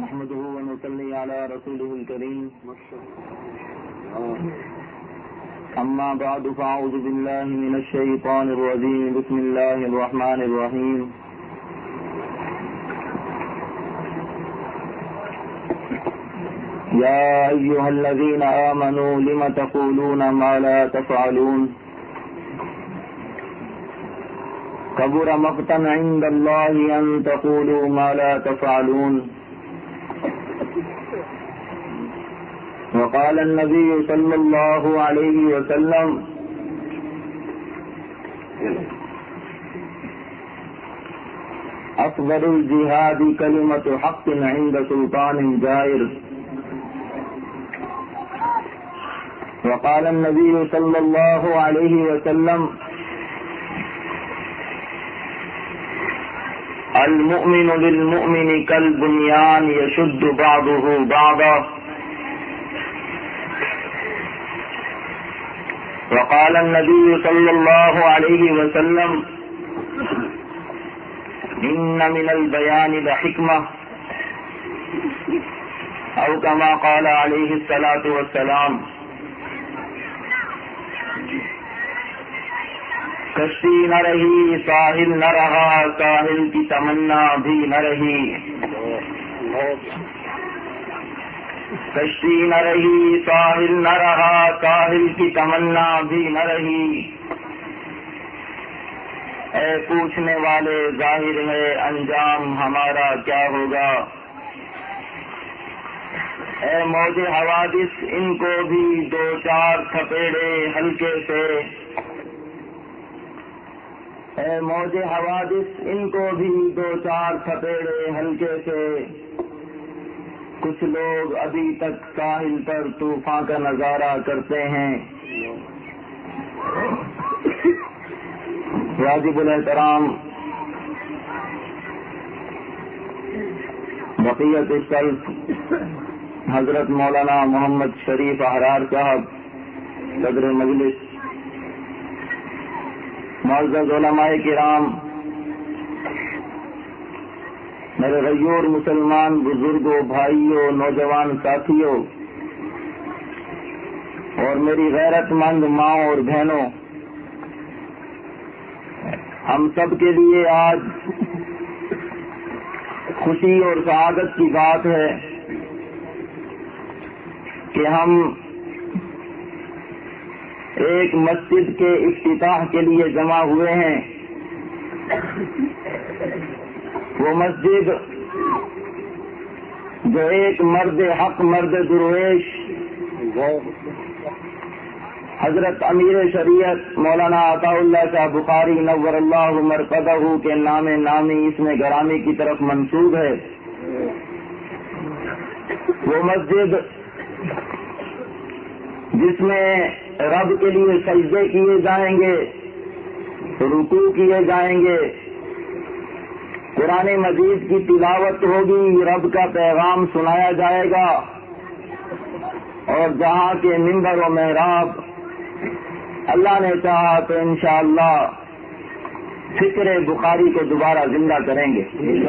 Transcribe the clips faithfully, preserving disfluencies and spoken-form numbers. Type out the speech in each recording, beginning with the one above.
نحمده ونصلي على رسوله الكريم أما بعد فأعوذ بالله من الشيطان الرجيم بسم الله الرحمن الرحيم يا أيها الذين آمنوا لم تقولون ما لا تفعلون كبر مقتا عند الله أن تقولوا ما لا تفعلون وقال النبي صلى الله عليه وسلم أفضل الجهاد كلمة حق عند سلطان جائر وقال النبي صلى الله عليه وسلم المؤمن للمؤمن كالبنيان يشد بعضه بعضا وقال النبي صلى الله عليه وسلم إن من البيان لحكمة أو كما قال عليه الصلاة والسلام کشتی نہ رہی ساحل نہ رہا ساحل کی تمنا بھی نہ رہی کشتی نہ رہی ساحل نہ رہا ساحل کی تمنا بھی نہ رہی اے پوچھنے والے ظاہر ہے انجام ہمارا کیا ہوگا اے موج حوادث ان کو بھی دو چار تھپیڑے ہلکے سے اے موج حوادث ان کو بھی دو چار تھپیڑے ہلکے سے کچھ لوگ ابھی تک ساحل پر طوفان کا نظارہ کرتے ہیں واجب الاحترام بقیت السلف حضرت مولانا محمد شریف احرار صاحب صدر مجلس، معزز علماء کرام، میرے غیور مسلمان بزرگوں، بھائیوں، نوجوان ساتھیوں اور میری غیرت مند ماں اور بہنوں، ہم سب کے لیے آج خوشی اور سعادت کی بات ہے کہ ہم ایک مسجد کے افتتاح کے لیے جمع ہوئے ہیں۔ وہ مسجد جو ایک مرد حق، مرد درویش حضرت امیر شریعت مولانا عطا اللہ شاہ بخاری نور اللہ مرقدہ کے نام نامی اس میں گرامی کی طرف منسوب ہے، وہ مسجد جس میں رب کے لیے سجدے کیے جائیں گے، رکوع کیے جائیں گے، قرآن مجید کی تلاوت ہوگی، رب کا پیغام سنایا جائے گا، اور جہاں کے منبر و محراب اللہ نے چاہا تو انشاءاللہ فکر بخاری کو دوبارہ زندہ کریں گے۔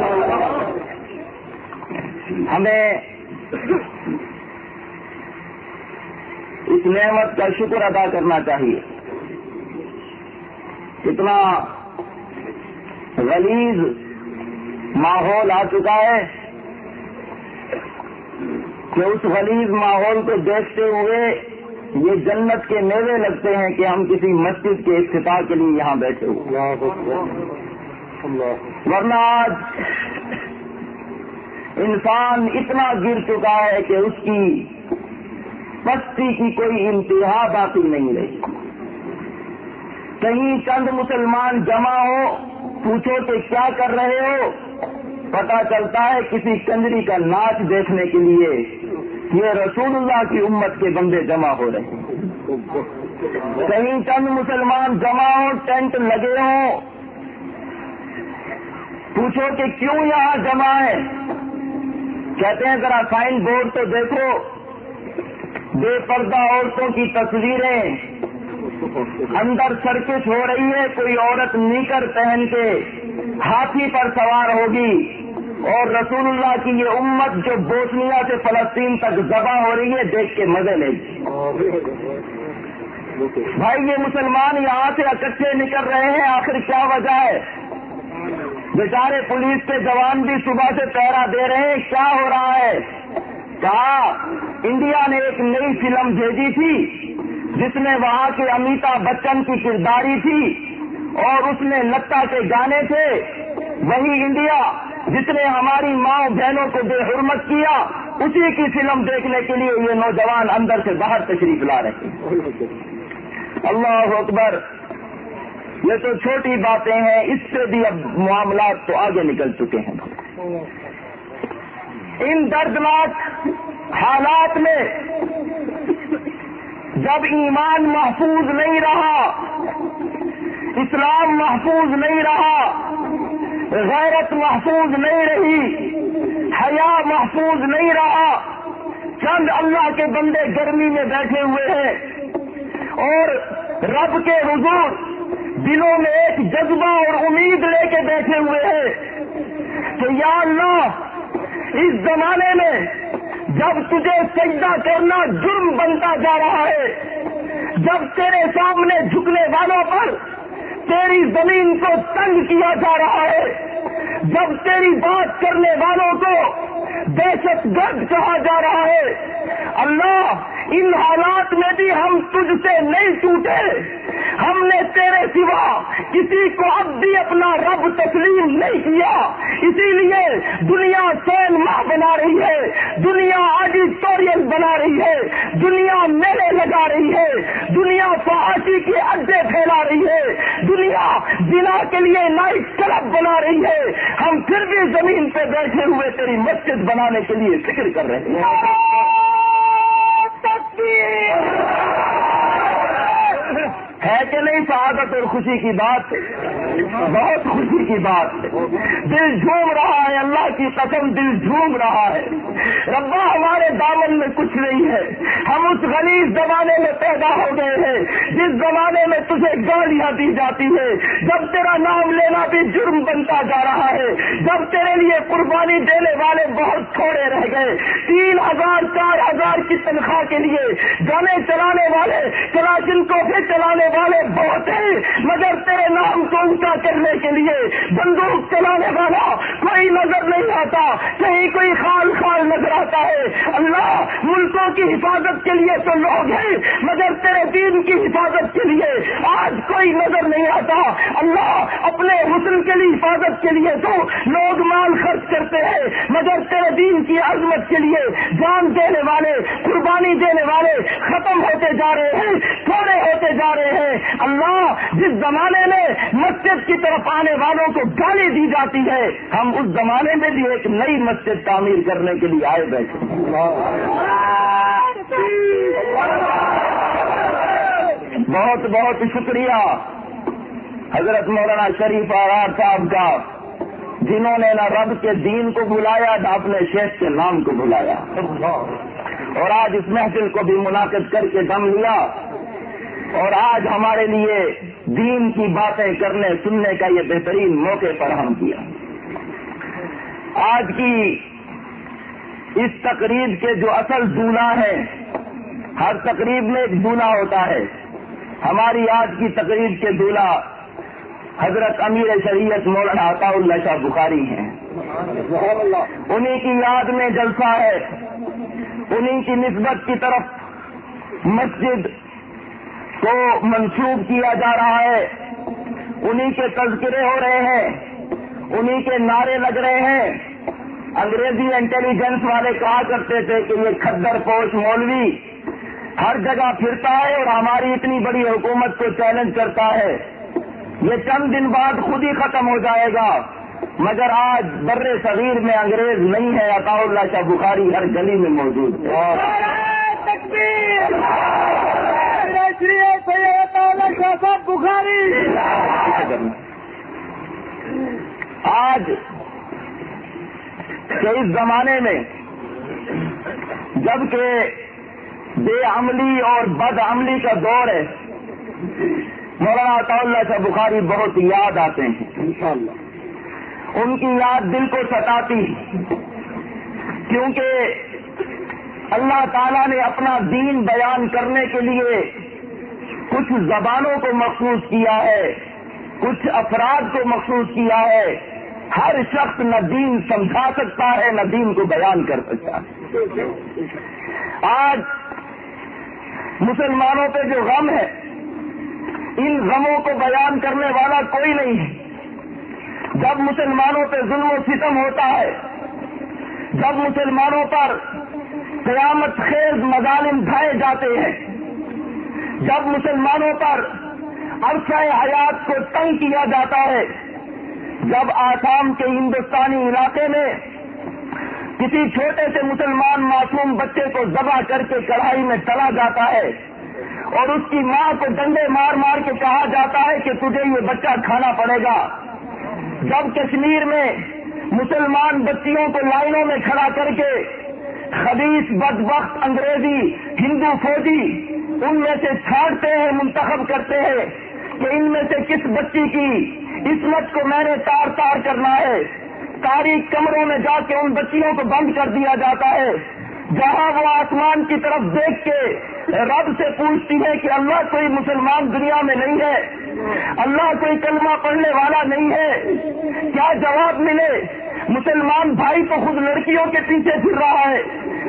ہمیں اس نعمت کا شکر ادا کرنا چاہیے۔ کتنا غلیظ ماحول آ چکا ہے کہ اس غلیظ ماحول کو دیکھتے ہوئے یہ جنت کے میوے لگتے ہیں کہ ہم کسی مسجد کے افتتاح کے لیے یہاں بیٹھے ہوئے، ورنہ آج انسان اتنا گر چکا ہے کہ اس کی پستی کی کوئی انتہا باقی نہیں رہی۔ کہیں چند مسلمان جمع ہو، پوچھو کہ کیا کر رہے ہو، پتہ چلتا ہے کسی کنجری کا ناچ دیکھنے کے لیے یہ رسول اللہ کی امت کے بندے جمع ہو رہے ہیں۔ کہیں چند مسلمان جمع ہو، ٹینٹ لگے ہوں، پوچھو کہ کیوں یہاں جمع ہے، کہتے ہیں ذرا سائن بورڈ تو دیکھو، بے پردہ عورتوں کی تصویریں، اندر سرکش ہو رہی ہے، کوئی عورت نیکر پہن کے ہاتھی پر سوار ہوگی، اور رسول اللہ کی یہ امت جو بوسنیا سے فلسطین تک ذبح ہو رہی ہے دیکھ کے مزے لے گی. بھائی یہ مسلمان یہاں سے اکٹھے نکل رہے ہیں, آخر کیا وجہ ہے؟ بیچارے پولیس کے جوان بھی صبح سے پہرا دے رہے ہیں, کیا ہو رہا ہے؟ کہا انڈیا نے ایک نئی فلم بھیجی تھی جس میں وہاں کے امیتابھ بچن کی کرداری تھی اور اس میں لتا کے گانے تھے. وہی انڈیا جس نے ہماری ماں بہنوں کو بے حرمت کیا, اسی کی فلم دیکھنے کے لیے یہ نوجوان اندر سے باہر تشریف لا رہے ہیں. اللہ اکبر. یہ تو چھوٹی باتیں ہیں, اس سے بھی اب معاملات تو آگے نکل چکے ہیں. ان دردناک حالات میں جب ایمان محفوظ نہیں رہا, اسلام محفوظ نہیں رہا, غیرت محفوظ نہیں رہی, حیا محفوظ نہیں رہا, چند اللہ کے بندے گرمی میں بیٹھے ہوئے ہیں اور رب کے حضور دلوں میں ایک جذبہ اور امید لے کے بیٹھے ہوئے ہیں کہ یا اللہ, اس زمانے میں جب تجھے سجدہ کرنا جرم بنتا جا رہا ہے, جب تیرے سامنے جھکنے والوں پر تیری زمین کو تنگ کیا جا رہا ہے, جب تیری بات کرنے والوں کو دہشت گرد کہا جا رہا ہے, اللہ ان حالات میں بھی ہم تجھ سے نہیں ٹوٹے. ہم نے تیرے سوا کسی کو اب بھی اپنا رب تسلیم نہیں کیا, اسی لیے دنیا سین ماہ بنا رہی ہے, دنیا آڈیٹوریم بنا رہی ہے, دنیا میلے لگا رہی ہے, دنیا فحاشی کے اڈے پھیلا رہی ہے, دنیا زنا کے لیے نائٹ کلب بنا رہی ہے. ہم پھر بھی زمین پہ بیٹھے ہوئے تیری مسجد بنانے کے لیے فکر کر رہے ہیں. ہے کہ نہیں سعادت اور خوشی کی بات؟ بہت خوشی کی بات ہے. دل جھوم رہا ہے, اللہ کی قسم دل جھوم رہا ہے. ربا ہمارے دامن میں کچھ نہیں ہے. ہم اس غلیظ زمانے میں پیدا ہو گئے ہیں جس زمانے میں تجھے گالیاں دی جاتی ہے, جب تیرا نام لینا بھی جرم بنتا جا رہا ہے, جب تیرے لیے قربانی دینے والے بہت تھوڑے رہ گئے. تین ہزار چار ہزار کی تنخواہ کے لیے گانے چلانے والے, کلاشن کوفے چلانے والے بہت ہیں, مگر تیرے نام کو اونچا کرنے کے لیے بندوق چلانے والا کوئی نظر نہیں آتا, کہیں کوئی خال خال نظر آتا ہے. اللہ ملکوں کی حفاظت کے لیے تو لوگ ہیں, مگر تیرے دین کی حفاظت کے لیے آج کوئی نظر نہیں آتا. اللہ اپنے حسن کے لیے حفاظت کے لیے تو لوگ مال خرچ کرتے ہیں, مگر تیرے دین کی عظمت کے لیے جان دینے والے, قربانی دینے والے ختم ہوتے جا رہے ہیں, تھوڑے ہوتے جا رہے ہیں. اللہ جس زمانے میں مسجد کی طرف آنے والوں کو گالی دی جاتی ہے, ہم اس زمانے میں بھی ایک نئی مسجد تعمیر کرنے کے لیے آئے بیٹھے. بہت بہت شکریہ حضرت مولانا شریف آرار صاحب کا, جنہوں نے نہ رب کے دین کو بلایا نہ اپنے شیخ کے نام کو بلایا, اور آج اس محفل کو بھی منعقد کر کے دم لیا, اور آج ہمارے لیے دین کی باتیں کرنے سننے کا یہ بہترین موقع فراہم کیا. آج کی اس تقریب کے جو اصل دولہا ہیں, ہر تقریب میں ایک دولہا ہوتا ہے, ہماری آج کی تقریب کے دولہا حضرت امیر شریعت مولانا عطا اللہ شاہ بخاری ہیں. انہی کی یاد میں جلسہ ہے, انہی کی نسبت کی طرف مسجد کو منسوب کیا جا رہا ہے, انہی کے تذکرے ہو رہے ہیں, انہی کے نعرے لگ رہے ہیں. انگریزی انٹیلیجنس والے کہا کرتے تھے کہ یہ کھدر پوش مولوی ہر جگہ پھرتا ہے اور ہماری اتنی بڑی حکومت کو چیلنج کرتا ہے, یہ چند دن بعد خود ہی ختم ہو جائے گا. مگر آج بر صغیر میں انگریز نہیں ہے, عطا اللہ شاہ بخاری ہر گلی میں موجود ہے. بخاری آج کہ اس زمانے میں جب کہ بے عملی اور بد عملی کا دور ہے, مولانا عطا اللہ شاہ بخاری بہت یاد آتے ہیں. ان کی یاد دل کو ستاتی، کیونکہ اللہ تعالیٰ نے اپنا دین بیان کرنے کے لیے کچھ زبانوں کو مخصوص کیا ہے، کچھ افراد کو مخصوص کیا ہے۔ ہر شخص نہ دین سمجھا سکتا ہے نہ دین کو بیان کر سکتا ہے۔ آج مسلمانوں پہ جو غم ہے، ان غموں کو بیان کرنے والا کوئی نہیں ہے۔ جب مسلمانوں پہ ظلم و ستم ہوتا ہے، جب مسلمانوں پر قیامت خیز مظالم ڈھائے جاتے ہیں، جب مسلمانوں پر عرصہ حیات کو تنگ کیا جاتا ہے، جب آسام کے ہندوستانی علاقے میں کسی چھوٹے سے مسلمان معصوم بچے کو ذبح کر کے کڑھائی میں تلا جاتا ہے اور اس کی ماں کو ڈنڈے مار مار کے کہا جاتا ہے کہ تجھے یہ بچہ کھانا پڑے گا، جب کشمیر میں مسلمان بچیوں کو لائنوں میں کھڑا کر کے خبیث بدبخت انگریزی ہندو فوجی ان میں سے چھانٹتے ہیں، منتخب کرتے ہیں کہ ان میں سے کس بچی کی عصمت کو میں نے تار تار کرنا ہے، تاریخ کمروں میں جا کے ان بچیوں کو بند کر دیا جاتا ہے، جہاں وہ آسمان کی طرف دیکھ کے رب سے پوچھتی ہے کہ اللہ کوئی مسلمان دنیا میں نہیں ہے، اللہ کوئی کلمہ پڑھنے والا نہیں ہے، کیا جواب ملے؟ مسلمان بھائی تو خود لڑکیوں کے پیچھے پھر رہا ہے،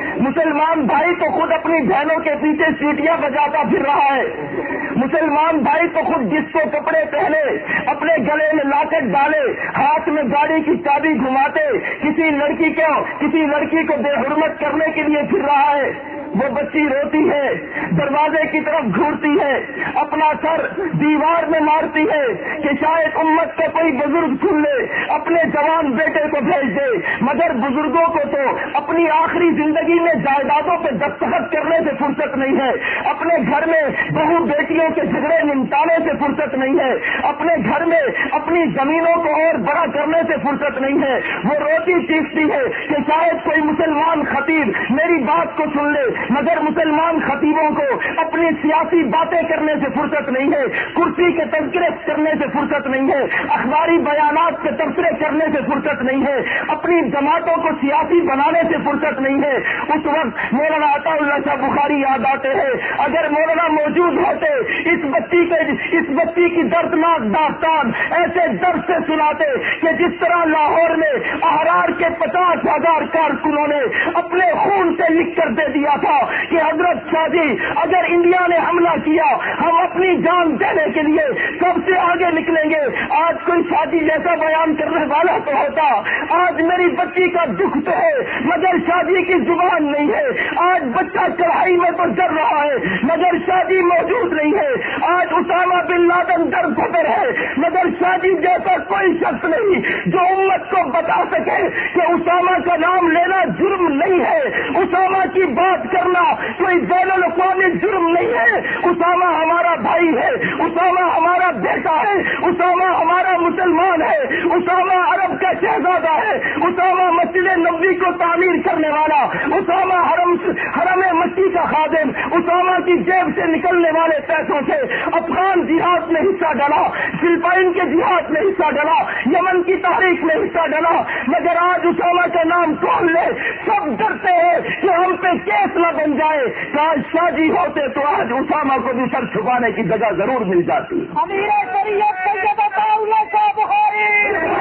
مسلمان بھائی تو خود اپنی بہنوں کے پیچھے سیٹیاں بجاتا پھر رہا ہے، مسلمان بھائی تو خود جس کو کپڑے پہنے، اپنے گلے میں لاکٹ ڈالے، ہاتھ میں گاڑی کی چابی گھماتے کسی لڑکی کو کسی لڑکی کو بے حرمت کرنے کے لیے پھر رہا ہے۔ وہ بچی روتی ہے، دروازے کی طرف گھورتی ہے، اپنا سر دیوار میں مارتی ہے کہ شاید امت کا کوئی بزرگ سن لے، اپنے جوان بیٹے کو بھیج دے، مگر بزرگوں کو تو اپنی آخری زندگی میں جائیدادوں پہ دستخط کرنے سے فرصت نہیں ہے، اپنے گھر میں بہو بیٹیوں کے جھگڑے نمٹانے سے فرصت نہیں ہے، اپنے گھر میں اپنی زمینوں کو اور بڑا کرنے سے فرصت نہیں ہے۔ وہ روتی چیختی ہے کہ شاید کوئی مسلمان خطیب میری بات کو سن لے، مگر مسلمان خطیبوں کو اپنی سیاسی باتیں کرنے سے فرصت نہیں ہے، کرسی کے تذکرے کرنے سے فرصت نہیں ہے، اخباری بیانات کے تبصرے کرنے سے فرصت نہیں ہے، اپنی جماعتوں کو سیاسی بنانے سے فرصت نہیں ہے۔ اس وقت مولانا عطا اللہ شاہ بخاری یاد آتے ہیں، اگر مولانا موجود ہوتے اس بچی کے اس بچی کی دردناک داستان ایسے درد سے سناتے کہ جس طرح لاہور میں احرار کے پچاس ہزار کارکنوں نے اپنے خون سے لکھ کر دے دیا تھا کہ حضرت شاہ جی اگر انڈیا نے حملہ کیا ہم اپنی جان دینے کے لیے سب سے آگے نکلیں گے۔ آج کوئی شادی جیسا بیان کرنے والا تو ہوتا، آج میری بچی کا دکھ تو ہے مگر شادی کی زبان نہیں ہے، آج بچہ کڑھائی میں تو جل رہا ہے مگر شادی موجود نہیں ہے، آج اسامہ بن لادن در بدر ہے مگر شادی جیسا کوئی شخص نہیں جو امت کو بتا سکے کہ اسامہ کا نام لینا جرم نہیں ہے، اسامہ کی بات کرنا کوئی بین الاقوامی جرم نہیں ہے، اسامہ ہمارا بھائی ہے، اسامہ ہمارا بیٹا ہے، اسامہ ہمارا مسلمان ہے، اسامہ عرب کا شہزادہ ہے، اسامہ مسجد نبوی کو تعمیر کرنے والا، اسامہ حرم حرم مکی کا خادم، اسامہ کی جیب سے نکلنے والے پیسوں سے افغان جہاد میں حصہ ڈالا، فلپائن کے جہاد میں حصہ ڈالا، یمن کی تاریخ میں حصہ ڈالا، مگر آج اسامہ کا نام کون لے؟ سب ڈرتے ہیں کہ ہم پہ کیس نہ بن جائے۔ کاش شاہ جی ہوتے تو آج اسامہ کو بھی سر چھپانے کی جگہ ضرور مل جاتی۔ امیر شریعت سید عطا اللہ شاہ بخاری،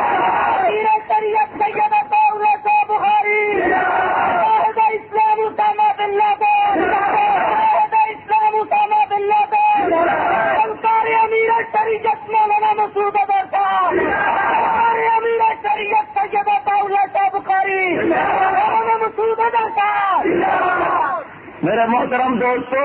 امیر شریعت سید عطا اللہ شاہ بخاری، شاہد اسلام اسامہ بن لادن، شاہد اسلام اسامہ بن لادن، سرکار امیر شریعت مولانا مسعود اظہر صاحب، سرکار امیر شریعت سید عطا اللہ شاہ بخاری، مولانا مسعود اظہر صاحب۔ میرے محترم دوستو،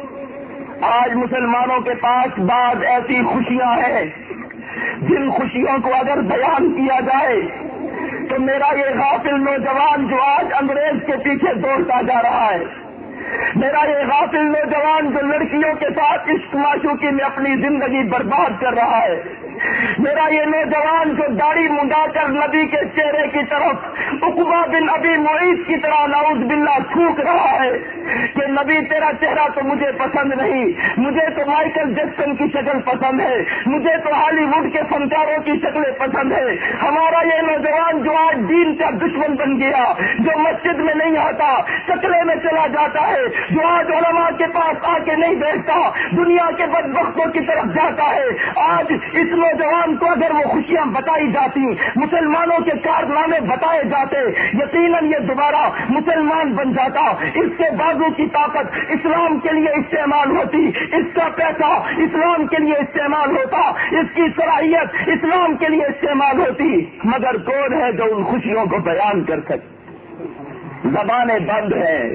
آج مسلمانوں کے پاس بعض ایسی خوشیاں ہیں جن خوشیوں کو اگر بیان کیا جائے تو میرا یہ غافل نوجوان جو آج انگریز کے پیچھے دوڑتا جا رہا ہے، میرا یہ غافل نوجوان جو لڑکیوں کے ساتھ عشق معشوقی میں اپنی زندگی برباد کر رہا ہے، میرا یہ نوجوان جو داڑھی منڈا کر نبی کے چہرے کی طرف عقبہ بن ابی معیط کی طرح نعوذ باللہ تھوک رہا ہے کہ نبی تیرا چہرہ تو مجھے پسند نہیں، مجھے تو مائیکل جیکسن کی شکل پسند ہے، مجھے تو ہالی ووڈ کے فنکاروں کی شکلیں پسند ہے۔ ہمارا یہ نوجوان جو آج دین کا دشمن بن گیا، جو مسجد میں نہیں آتا، چکلے میں چلا جاتا ہے، جو آج علماء کے پاس آ کے نہیں بیٹھتا، دنیا کے بدبختوں کی طرف جاتا ہے، آج اس نوجوان کو اگر وہ خوشیاں بتائی جاتی، مسلمانوں کے کارنامے بتائے جاتے، یقیناً یہ دوبارہ مسلمان بن جاتا۔ اس کے بازو کی طاقت اسلام کے لیے استعمال ہوتی، اس کا پیسہ اسلام کے لیے استعمال ہوتا، اس کی صلاحیت اسلام کے لیے استعمال ہوتی، مگر کون ہے جو ان خوشیوں کو بیان کر سکے؟ زبانیں بند ہیں۔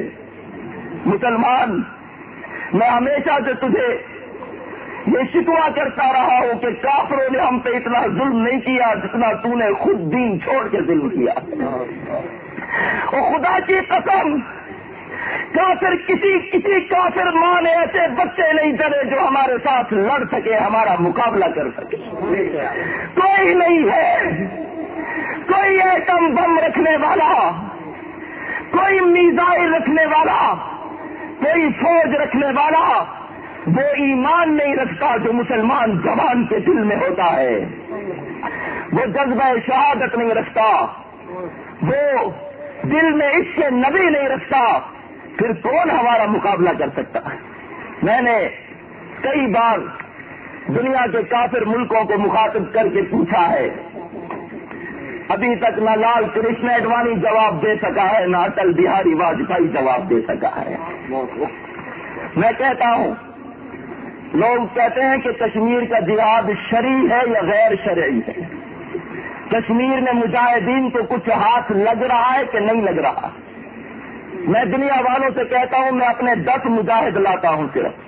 مسلمان، میں ہمیشہ سے تجھے یہ شکوہ کرتا رہا ہوں کہ کافروں نے ہم پہ اتنا ظلم نہیں کیا جتنا تو نے خود دین چھوڑ کے ظلم کیا۔ اور خدا کی قسم، کافر کسی کسی کافر ماں نے ایسے بچے نہیں چلے جو ہمارے ساتھ لڑ سکے، ہمارا مقابلہ کر سکے، کوئی نہیں ہے۔ کوئی ایٹم بم رکھنے والا، کوئی میزائل رکھنے والا، کوئی فوج رکھنے والا وہ ایمان نہیں رکھتا جو مسلمان جوان کے دل میں ہوتا ہے، وہ جذبہ شہادت نہیں رکھتا، وہ دل میں اس کے نبی نہیں رکھتا، پھر کون ہمارا مقابلہ کر سکتا ہے؟ میں نے کئی بار دنیا کے کافر ملکوں کو مخاطب کر کے پوچھا ہے، ابھی تک نہ لال کرشن اڈوانی جواب دے سکا ہے، نہ اٹل بہاری واجپئی جواب دے سکا ہے۔ میں کہتا ہوں، لوگ کہتے ہیں کہ کشمیر کا جہاد شرعی ہے یا غیر شرعی ہے، کشمیر میں مجاہدین کو کچھ ہاتھ لگ رہا ہے کہ نہیں لگ رہا؟ میں دنیا والوں سے کہتا ہوں، میں اپنے دس مجاہد لاتا ہوں، صرف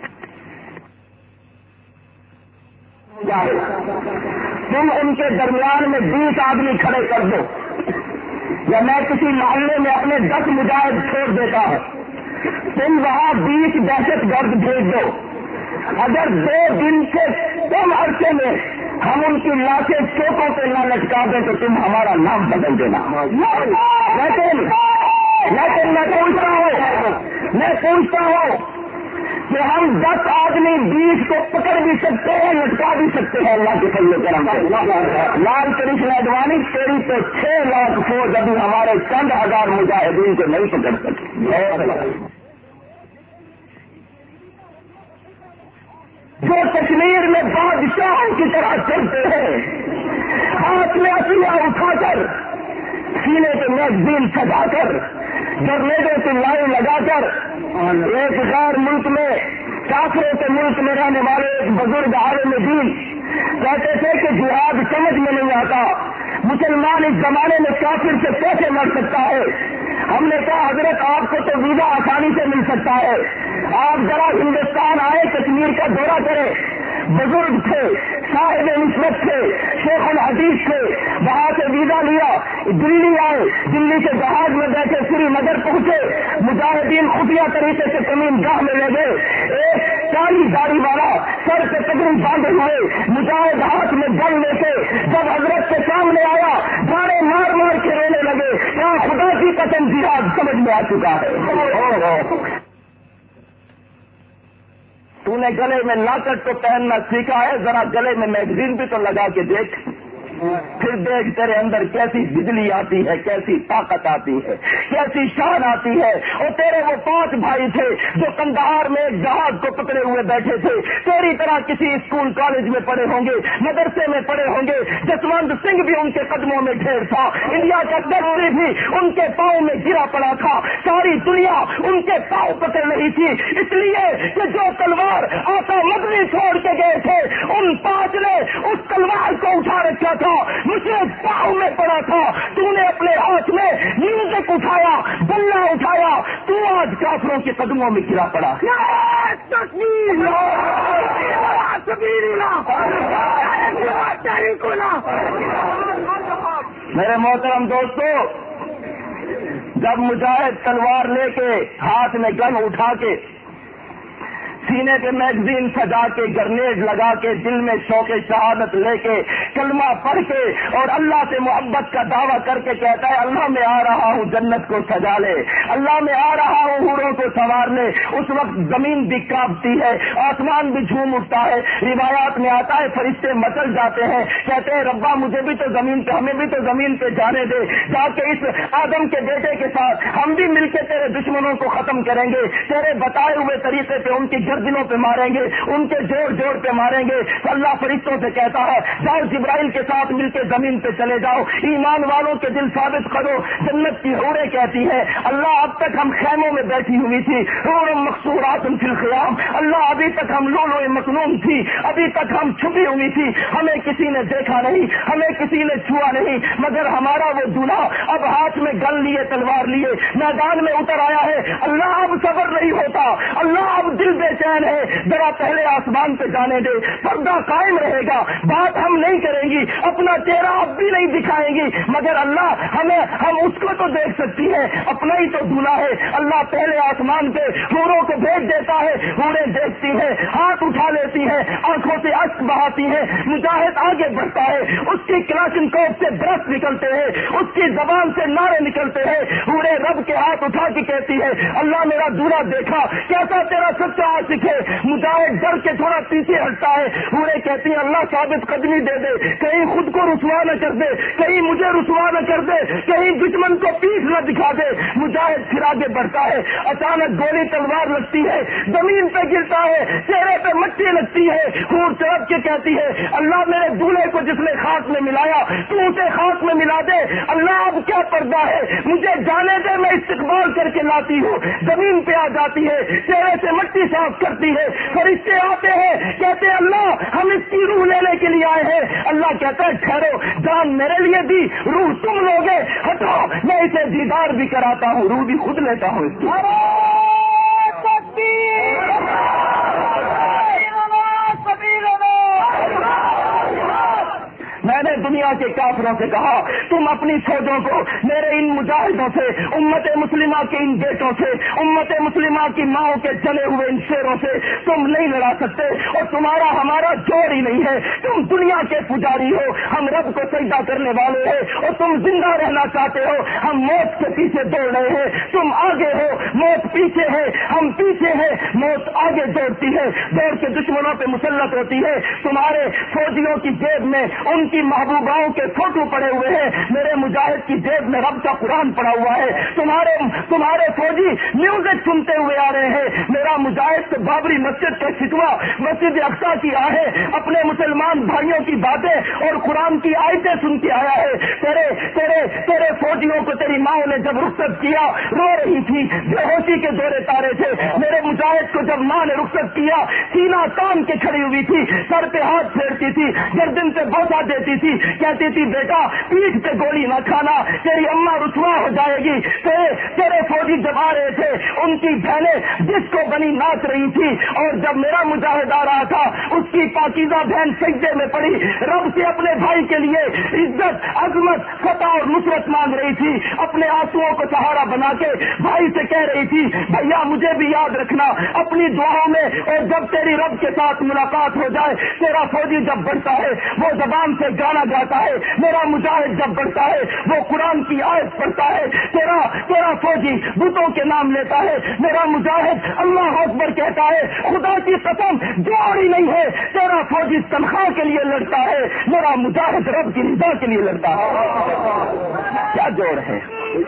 تم ان کے درمیان میں بیس آدمی کھڑے کر دو، یا میں کسی محلے میں اپنے دس مجاہد چھوڑ دیتا ہوں، تم وہاں بیس دہشت گرد بھیج دو، اگر دو دن سے کم عرصے میں ہم ان کی لاشیں چوکوں پہ نہ لٹکا دیں تو تم ہمارا نام بدل دینا۔ لیکن لیکن میں پوچھتا ہوں میں پوچھتا ہوں کہ ہم دس آدمی بیس کو پکڑ بھی سکتے ہیں، لٹکا بھی سکتے ہیں، اللہ کے فضل و کرم سے۔ لال کرشن اڈوانی تیری تو چھ لاکھ فوج ابھی ہمارے چند ہزار مجاہدین کو نہیں پکڑ سکتے۔ جو کشمیر میں بادشاہوں کی طرح چلتے ہیں، ہاتھ میں اسلحہ اٹھا کر، سینے پہ میگزین سجا کر، گرنیڈوں کی لائن لگا کر، ایک غیر ملک میں کافروں کے ملک میں رہنے والے ایک بزرگ عالم دین کہتے تھے کہ جہاد سمجھ میں نہیں آتا، مسلمان اس زمانے میں کافر سے کیسے لڑ سکتا ہے؟ ہم نے کہا حضرت آپ کو تو ویزا آسانی سے مل سکتا ہے، آپ ذرا ہندوستان آئے، کشمیر کا دورہ کریں، بزرگ تھے، صاحب نسبت تھے، شیخ الحدیث تھے، وہاں سے ویزا لیا، دلی آئے، دلی سے جہاز میں بیٹھے سری نگر پہنچے، مجاہدین خفیہ طریقے سے کمین گاہ میں لے گئے، ایک کالی داڑھی والا سر پہ پگڑی باندھے ہوئے مجاہد ہاتھ میں گن لے کے جب حضرت کے سامنے آیا، گاڑے مار مار کے رونے لگے، کیا خدا کی قسم جہاد سمجھ میں آ چکا ہے؟ تو نے گلے میں لاکٹ تو پہننا سیکھا ہے، ذرا گلے میں میگزین بھی تو لگا کے دیکھ، پھر دیکھ تیرے اندر کیسی بجلی آتی ہے، کیسی طاقت آتی ہے، کیسی شان آتی ہے۔ اور تیرے وہ پانچ بھائی تھے جو کندہار میں ایک جہاز کو پکڑے ہوئے بیٹھے تھے، تیری طرح کسی اسکول کالج میں پڑھے ہوں گے، مدرسے میں پڑھے ہوں گے، جسونت سنگھ بھی ان کے قدموں میں ڈھیر تھا، انڈیا کا دستری بھی ان کے پاؤں میں گرا پڑا تھا، ساری دنیا ان کے پاؤں پکڑ رہی تھی، اس لیے کہ جو تلوار آقا مدنی چھوڑ کے گئے تھے ان پانچ نے اس تلوار کو اٹھا رکھا تھا، مجھے پاؤں میں پڑا تھا، تو نے اپنے ہاتھ میں میوزک اٹھایا، بلہ اٹھایا، تو آج کافروں کے قدموں میں گرا پڑا۔ میرے محترم دوستو، جب مجاہد تلوار لے کے ہاتھ میں گن اٹھا کے सीने पे मैगजीन सजा के, ग्रेनेड लगा के, दिल में शौक शहादत लेके, कलमा पढ़ के और अल्लाह से मोहब्बत का दावा करके कहता है अल्लाह मैं आ रहा हूँ जन्नत को सजा ले, अल्लाह मैं आ रहा हूँ हूरों को संवार ले, उस वक्त जमीन भी कांपती है, आसमान भी झूम उठता है। रिवायात में आता है फरिश्ते मचल जाते हैं, कहते हैं रब्बा मुझे भी तो जमीन पे, हमें भी तो जमीन पे जाने दे, जाके इस आदम के बेटे के साथ हम भी मिलके तेरे दुश्मनों को खत्म करेंगे, तेरे बताए हुए तरीके पे उनकी गर्दनों पे मारेंगे, उनके जोड़ जोड़ पे मारेंगे। तो अल्लाह फरिश्तों से कहता है जाओ जिब्राइल के साथ मिलके जमीन पे चले जाओ, ईमान वालों के दिल साबित करो। जन्नत की हूरें कहती है अल्लाह अब तक हम खैमों में बैठी हुई थी, हूरम मकसूरात फिल ख़ियाम, अल्लाह अभी तक हम लोलो मकनून थी, अभी तक हम छुपी हुई थी, हमें किसी ने देखा नहीं, हमें किसी ने छुआ नहीं, मगर हमारा वो दूल्हा अब हाथ में गन लिए तलवार लिए मैदान में उतर आया है। अल्लाह अब सब्र नहीं होता, अल्लाह अब दिल बेचैन है, जरा पहले आसमान पे जाने दे, पर्दा कायम रहेगा, बात हम नहीं करेंगी, अपना चेहरा अब भी नहीं दिखाएंगी, मगर अल्लाह हमें, हम उसको तो देख सकती है, अपना ही तो दूल्हा है। अल्लाह पहले आसमान पे हूरों को भेज देता है, हूरें देखती है, हाथ उठा लेती है, आंखों से अश्क बहाती है, मुजाहिद आगे बढ़ता है, उसकी क्लाशनकोफ से ब्रश निकलते हैं, उसकी जबान से नारे निकलते हैं, हूरें रब के हाथ उठा के कहती है अल्लाह मेरा दूल्हा देखा, कैसा तेरा सच्चा आशिक है। मुजाहिद डर के थोड़ा पीछे हटता है, हूरें कहती है अल्लाह साबित कदमी दे दे, कहीं खुद को रुसवा न कर दे, कहीं मुझे रुसवा न कर दे, कहीं दुश्मन को पीठ न दिखा दे। मुजाहिद फिर आगे बढ़ता है, अचानक गोली तलवार लगती है, जमीन पे गिरता है, चेहरे पे मट्टी लगती है, हूर तड़प के कहती है अल्लाह मेरे दूल्हे को जिसने खाक में मिलाया तू उसे खाक में मिला दे। अल्लाह अब क्या पर्दा है, मुझे जाने दे, मैं इस्तिकबाल करके लाती हूँ। जमीन पे आ जाती है, चेहरे से मट्टी साफ करती है, फरिश्ते आते हैं, कहते हैं अल्लाह हम इसकी रूह लेने के लिए आए हैं। अल्लाह कहता है ठहरो, जान मेरे लिए दी, रूह तुम लोगे, हटो मैं इसे दीदार भी कराता हूँ, रूह भी खुद लेता हूँ इसकी। मैंने दुनिया के काफिरों से कहा तुम अपनी फौजों को मेरे इन मुजाहिदों से, उम्मत मुस्लिमा के इन बेटों से, उम्मत मुस्लिमा की माओं के जले हुए इन शेरों से तुम नहीं लड़ा सकते, और तुम्हारा हमारा जोड़ ही नहीं है। तुम दुनिया के पुजारी हो, हम रब को सजदा करने वाले हैं, और तुम जिंदा रहना चाहते हो, हम मौत के पीछे दौड़ रहे हैं। तुम आगे हो, मौत पीछे है, हम पीछे हैं, मौत आगे दौड़ती है, दौड़ के दुश्मनों पे मुसल्लत होती है। तुम्हारे फौजियों की जेब में उनकी महबूबाओं के फोटो पड़े हुए हैं, मेरे मुजाहिद की जेब में रब का कुरान पड़ा हुआ है। तुम्हारे तुम्हारे फौजी म्यूजिक सुनते हुए आ रहे हैं, मेरा मुजाहिद तो बाबरी मस्जिद के सितवा, मस्जिद अक्सा की आहें, अपने मुसलमान भाइयों की बातें और कुरान की आयतें सुन के आया है। तेरे तेरे तेरे फौजियों को तेरी माओ ने जब रुखसत किया रो रही थी, बेहोशी के दौरे तारे थे। मेरे मुजाहिद को जब माँ ने रुखसत किया सीना तान के खड़ी हुई थी, सर पे हाथ फेरती थी, गर्दन पे बोसा देती थी, कहती थी बेटा पीठ पे गोली न खाना, तेरी अम्मा रुसवा हो जाएगी। तेरे तेरे फौजी जब आ रहे थे उनकी बहनें जिसको बनी नाच रही थी, और जब मेरा मुजाहिद आ रहा था उसकी पाकीज़ा बहन सजदे में पड़ी, रब से अपने भाई के लिए इज्जत, अजमत, फतह और नुसरत मांग रही थी। अपने आंसुओं को सहारा बना के भाई से कह रही थी भैया मुझे भी याद रखना अपनी दुआओं में, और जब तेरी रब के साथ मुलाकात हो जाए। तेरा फौजी जब बढ़ता है वो जबान से गाना गाता है, मेरा मुजाहिद जब बढ़ता है वो कुरान की आयत पढ़ता है। तेरा तेरा फौजी बुतों के नाम लेता है, मेरा मुजाहिद अल्लाह अकबर कहता है। खुदा की कसम जोड़ ही नहीं है, तेरा फौजी तनख्वाह के लिए लड़ता है, मेरा मुजाहिद रब की रिजा के लिए लड़ता है। क्या जोड़ है?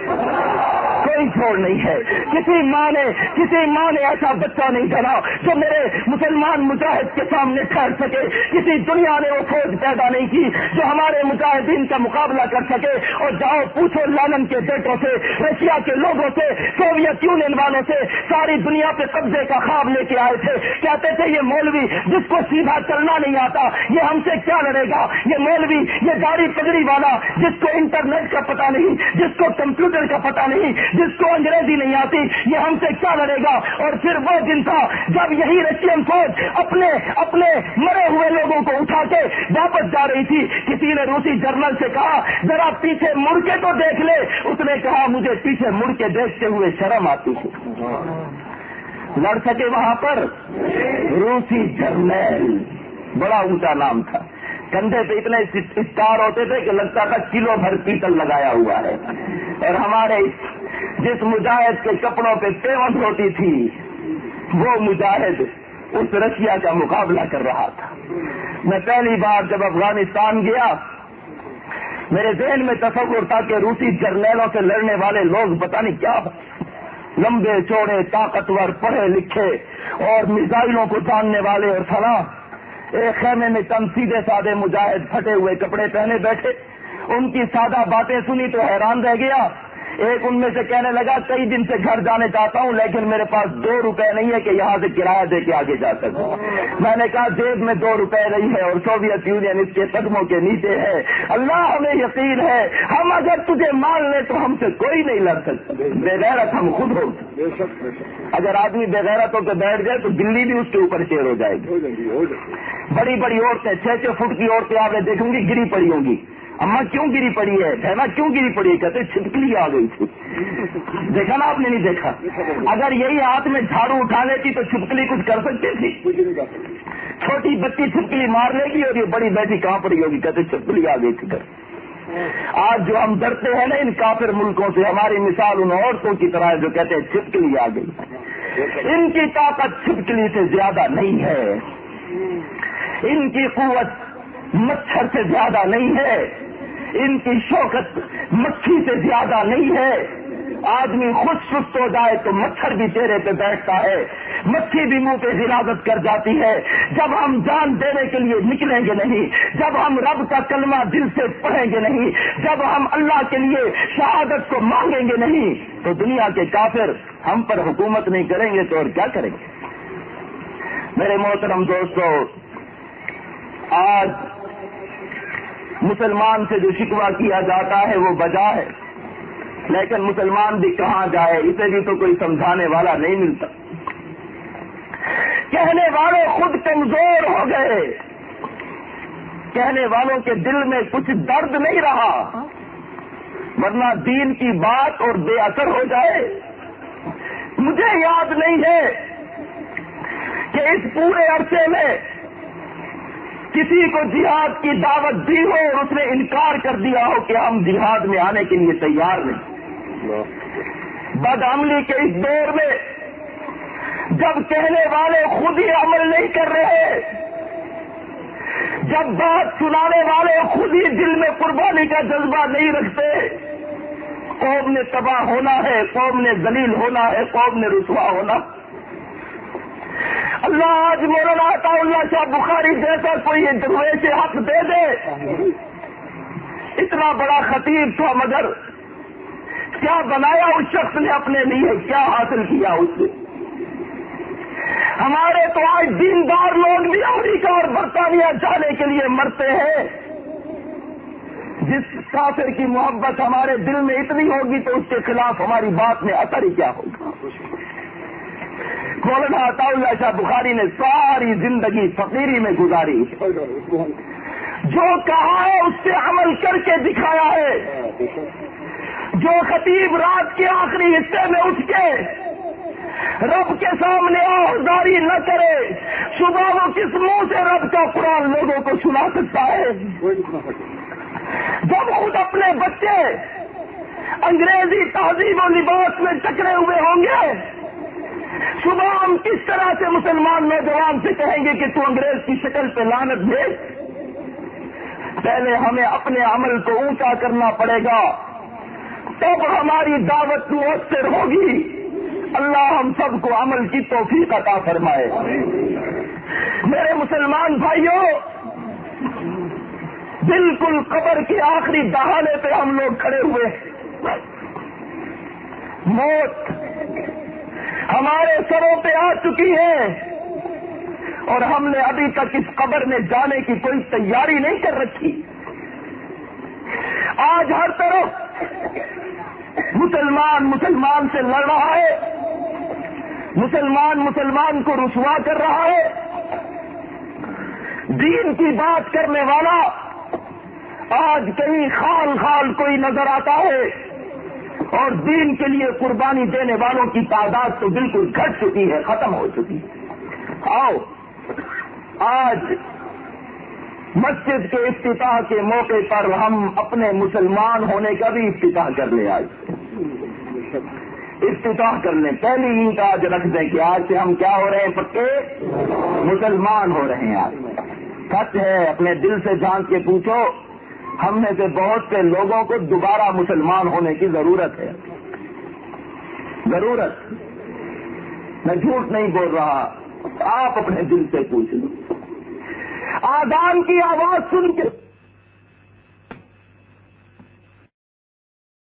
कोई जोड़ नहीं है। किसी माँ ने किसी माँ ने ऐसा बच्चा नहीं धरा जो मेरे मुसलमान मुजाहिद के सामने ठहर सके। किसी दुनिया ने वो फौज पैदा नहीं की जो हमारे मुजाहिदीन का मुकाबला कर सके। और जाओ पूछो लेनिन के बेटों से, रशिया के लोगों से, सोवियत यूनियन वालों से, सारी दुनिया पे कब्जे का ख्वाब लेके आए थे। कहते थे ये मौलवी जिसको सीधा चलना नहीं आता ये हमसे क्या लड़ेगा। ये मौलवी, ये दाढ़ी पगड़ी वाला जिसको इंटरनेट का पता नहीं, जिसको कंप्यूटर का पता नहीं, जिसको अंग्रेजी नहीं आती, ये हमसे क्या लड़ेगा। और फिर वो दिन था जब यही रशियन फौज अपने अपने मरे हुए लोगों को उठा के वापस जा रही थी। किसी ने रूसी जर्नल से कहा जरा पीछे मुड़ के तो देख ले। उसने कहा मुझे पीछे मुड़ के देखते हुए शर्म आती थी। لڑ سکے وہاں پر؟ روسی جرنیل، بڑا اونچا نام تھا، کندھے پہ اتنے اسٹار ہوتے تھے کہ لگتا تھا کلو بھر پیتل لگایا ہوا ہے، اور ہمارے جس مجاہد کے کپڑوں پہ پیوند ہوتی تھی وہ مجاہد اس رشیا کا مقابلہ کر رہا تھا۔ میں پہلی بار جب افغانستان گیا میرے ذہن میں تصور تھا کہ روسی جرنیلوں سے لڑنے والے لوگ پتہ نہیں کیا لمبے چوڑے طاقتور پڑھے لکھے اور میزائلوں کو جاننے والے، اور فلاں ایک خیمے میں چند سیدھے سادے مجاہد پھٹے ہوئے کپڑے پہنے بیٹھے، ان کی سادہ باتیں سنی تو حیران رہ گیا۔ ایک ان میں سے کہنے لگا کئی دن سے گھر جانے چاہتا ہوں لیکن میرے پاس دو روپے نہیں ہے کہ یہاں سے کرایہ دے کے آگے جا سکوں۔ میں نے کہا جیب میں دو روپے نہیں ہے اور سوویت یونین اس کے قدموں کے نیچے ہے، اللہ ہمیں یقین ہے ہم اگر تجھے مان لیں تو ہم سے کوئی نہیں لڑ سکتا، بے غیرت ہم خود ہو۔ اگر آدمی بے غیرت ہو کے بیٹھ جائے تو دلی بھی اس کے اوپر شیر ہو جائے گی۔ بڑی بڑی عورتیں چھ چھ فٹ کی عورتیں آپ نے دیکھوں گی گری پڑی ہوں گی، اماں کیوں گری پڑی ہے، بہنا کیوں گری پڑی ہے، کہتے چھپکلی آ گئی تھی۔ دیکھا نا آپ نے؟ نہیں دیکھا؟ اگر یہی ہاتھ میں جھاڑو اٹھا لیتی تو چھپکلی کچھ کر سکتی تھی؟ چھوٹی بچی چھپکلی مار لے گی اور یہ بڑی بیٹی کہاں پڑی ہوگی، کہتے چھپکلی آ گئی تھی گھر۔ آج جو ہم ڈرتے ہیں نا ان کافر ملکوں سے، ہماری مثال ان عورتوں کی طرح ہے جو کہتے ہیں چھپکلی آ گئی۔ ان کی طاقت چھپکلی سے زیادہ نہیں ہے، ان کی قوت مچھر سے زیادہ نہیں ہے، ان کی شوکت مکھی سے زیادہ نہیں ہے۔ آدمی خود سست ہو جائے تو مچھر بھی چہرے پہ بیٹھتا ہے، مکھی بھی منہ پہ غلاظت کر جاتی ہے۔ جب ہم جان دینے کے لیے نکلیں گے نہیں، جب ہم رب کا کلمہ دل سے پڑھیں گے نہیں، جب ہم اللہ کے لیے شہادت کو مانگیں گے نہیں تو دنیا کے کافر ہم پر حکومت نہیں کریں گے تو اور کیا کریں گے؟ میرے محترم دوستو، آج مسلمان سے جو شکوہ کیا جاتا ہے وہ بجا ہے، لیکن مسلمان بھی کہاں جائے، اسے بھی تو کوئی سمجھانے والا نہیں ملتا۔ کہنے والے خود کمزور ہو گئے، کہنے والوں کے دل میں کچھ درد نہیں رہا، ورنہ دین کی بات اور بے اثر ہو جائے۔ مجھے یاد نہیں ہے کہ اس پورے عرصے میں کسی کو جہاد کی دعوت دی ہو اور اس نے انکار کر دیا ہو کہ ہم جہاد میں آنے کے لیے تیار نہیں۔ بدعملی کے اس دور میں جب کہنے والے خود ہی عمل نہیں کر رہے، جب بات سنانے والے خود ہی دل میں قربانی کا جذبہ نہیں رکھتے، قوم نے تباہ ہونا ہے، قوم نے ذلیل ہونا ہے، قوم نے رسوا ہونا۔ اللہ آج مولانا عطا اللہ شاہ بخاری جیسا کوئی درویش حق دے دے، اتنا بڑا خطیب تھا مگر کیا بنایا اس شخص نے اپنے لیے، کیا حاصل کیا اس سے؟ ہمارے تو آج دیندار لوگ بھی امریکہ اور برطانیہ جانے کے لیے مرتے ہیں۔ جس کافر کی محبت ہمارے دل میں اتنی ہوگی تو اس کے خلاف ہماری بات میں اثر ہی کیا ہوگا؟ مولانا عطا اللہ شاہ بخاری نے ساری زندگی فقیری میں گزاری، جو کہا ہے اس سے عمل کر کے دکھایا ہے۔ جو خطیب رات کے آخری حصے میں اٹھ کے رب کے سامنے آہذاری نہ کرے، صبح وہ کس منہ سے رب کا قرآن لوگوں کو سنا سکتا ہے؟ جب خود اپنے بچے انگریزی تہذیب و لباس میں ٹکرے ہوئے ہوں گے، صبح ہم کس طرح سے مسلمان نوجوان سے کہیں گے کہ تو انگریز کی شکل پہ لعنت بھیج؟ پہلے ہمیں اپنے عمل کو اونچا کرنا پڑے گا، تب ہماری دعوت مؤثر ہوگی۔ اللہ ہم سب کو عمل کی توفیق عطا فرمائے۔ میرے مسلمان بھائیوں، بالکل قبر کے آخری دہانے پہ ہم لوگ کھڑے ہوئے، موت ہمارے سروں پہ آ چکی ہے اور ہم نے ابھی تک اس قبر میں جانے کی کوئی تیاری نہیں کر رکھی۔ آج ہر طرف مسلمان مسلمان سے لڑ رہا ہے، مسلمان مسلمان کو رسوا کر رہا ہے، دین کی بات کرنے والا آج کہیں خال خال کوئی نظر آتا ہے، اور دین کے لیے قربانی دینے والوں کی تعداد تو بالکل گھٹ چکی ہے، ختم ہو چکی ہے۔ آؤ آج مسجد کے افتتاح کے موقع پر ہم اپنے مسلمان ہونے کا بھی افتتاح کر لیں، آج افتتاح کر لیں، پہلی اینٹ آج رکھ دیں کہ آج سے ہم کیا ہو رہے ہیں، پکے مسلمان ہو رہے ہیں۔ آج سچ ہے، اپنے دل سے جھانک کے پوچھو، ہم میں سے بہت سے لوگوں کو دوبارہ مسلمان ہونے کی ضرورت ہے، ضرورت، میں جھوٹ نہیں بول رہا، آپ اپنے دل سے پوچھ لو۔ آذان کی آواز سن کے